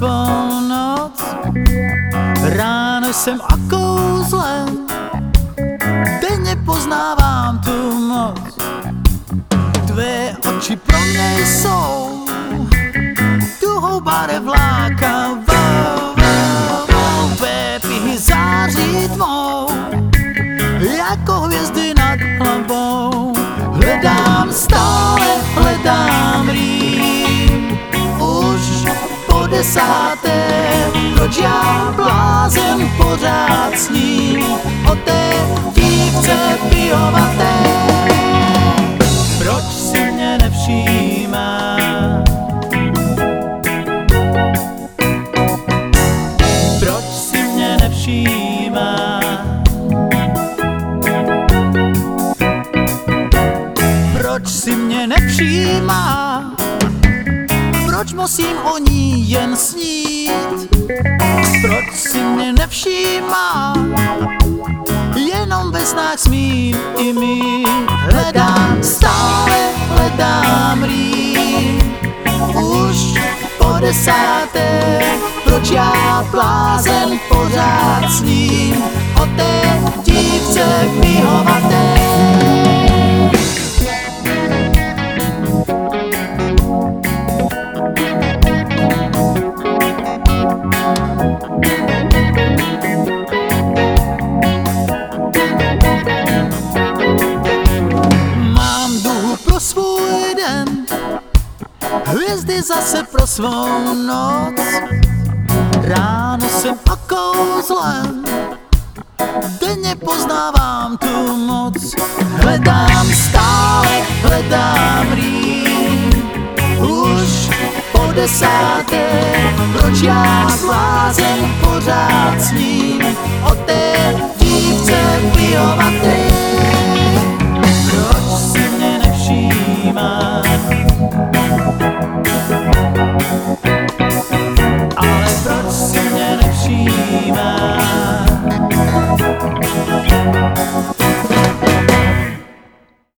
svou noc. Ráno jsem a kouzlem, denně poznávám tu moc. Tvé oči pro mě jsou tuhou barev lákavou. Tvé pihy září tmou jako hvězdy nad hlavou. Hledám stále, hledám rým, už po 10. Proč já blázen pořád sním o té dívce pijovaté? Proč si mě nevšímá? Proč si mě nevšímá? Proč si mě nevšímá? Proč musím o ní jen snít? Proč si mě nevšímá? Jenom ve snách smím i mít. Hledám stále, hledám rým, už po 10. Proč já blázen pořád sním o té dívce pijovaté? Svůj den, hvězdy zase pro svou noc. Ráno jsem a kouzlem, denně poznávám tu moc. Hledám stále, hledám rým, už po 10. Proč já blázen pořád sním o té dívce pijovaté? Proč si mě nevšímá?